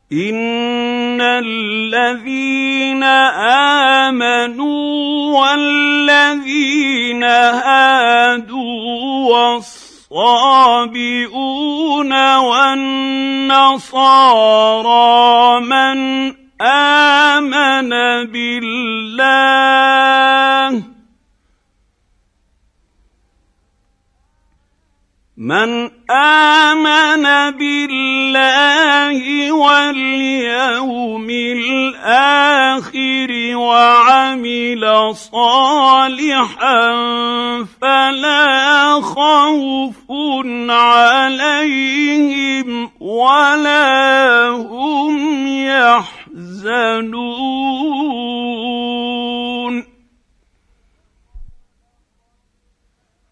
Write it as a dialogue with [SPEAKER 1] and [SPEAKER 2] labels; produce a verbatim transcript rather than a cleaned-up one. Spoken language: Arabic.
[SPEAKER 1] إن الذين آمنوا والذين هادوا والصابئون والنصارى من آمن بالله من آمن بالله واليوم الآخر وعمل صالحا فلا خوف عليهم ولا هم يحزنون.